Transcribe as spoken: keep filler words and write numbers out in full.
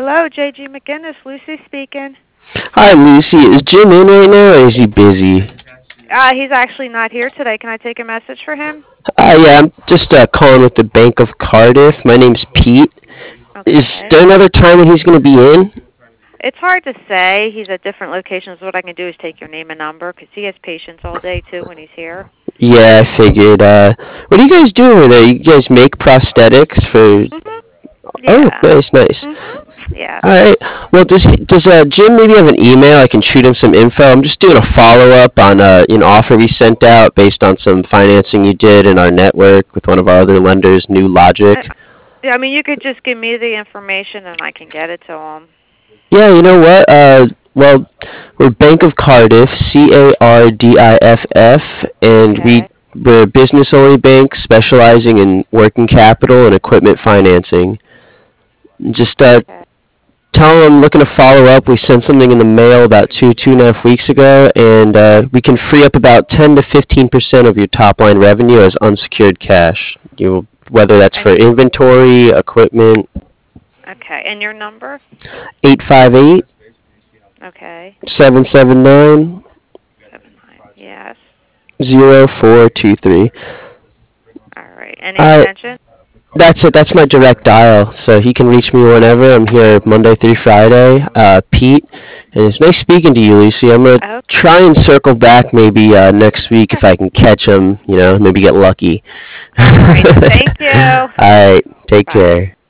Hello, J G McGinnis. Lucy speaking. Hi, Lucy. Is Jim in right now, or is he busy? Uh, he's actually not here today. Can I take a message for him? Uh, yeah, I'm just uh, calling with the Bank of Cardiff. My name's Pete. Is Okay. there another time that he's going to be in? It's hard to say. He's at different locations. What I can do is take your name and number because he has patients all day too when he's here. Yeah, I figured. Uh, what do you guys do over there? You guys make prosthetics for? Mhm. Oh, Yeah. nice, nice. Mhm. Yes. All right. Well, does does uh, Jim maybe have an email? I can shoot him some info. I'm just doing a follow up on uh, an offer we sent out based on some financing you did in our network with one of our other lenders, New Uh, Logic. Yeah, I mean, you could just give me the information and I can get it to him. Yeah, you know what? Uh, well, we're Bank of Cardiff, C A R D I F F, and we Okay. we're a business-only bank specializing in working capital and equipment financing. Just uh, Okay. tell them I'm looking to follow up. We sent something in the mail about two two and a half weeks ago, and uh, we can free up about ten to fifteen percent of your top-line revenue as unsecured cash. You whether that's for And inventory, equipment. okay. And your number? Eight five eight Okay. seven seven nine Seven nine. Yes. zero four two three. All right. Any Uh, extension? that's it. That's my direct dial, so he can reach me whenever. I'm here Monday through Friday. Uh, Pete, and it's nice speaking to you, Lucy. I'm gonna Okay. try and circle back maybe uh, next week if Okay. I can catch him. You know, maybe get lucky. All right. All Thank you. right. Take Bye. care.